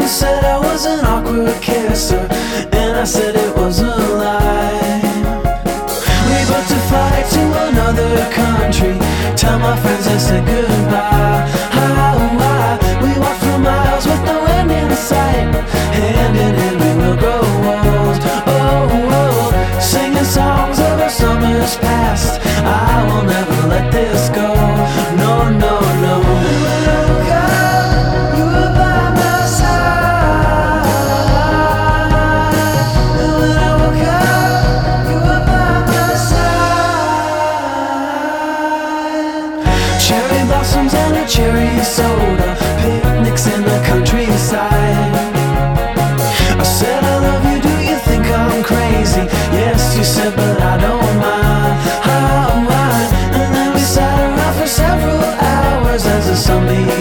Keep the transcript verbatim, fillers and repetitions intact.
You said I was an awkward kisser, and I said it was a lie. We booked a flight to another country, tell my friends I said goodbye. How, why? We walked for miles with no end in sight. Hand in hand we will grow old. Oh, oh, singing songs of our summers past. I will never let this go. No, no, no. When I woke up, you were by my side. And when I woke up, you were by my side. Cherry blossoms and a cherry soda, picnics in the countryside. I said I love you, do you think I'm crazy? Yes, you said, but I don't mind. How, why? And then we sat around for several hours as the sun began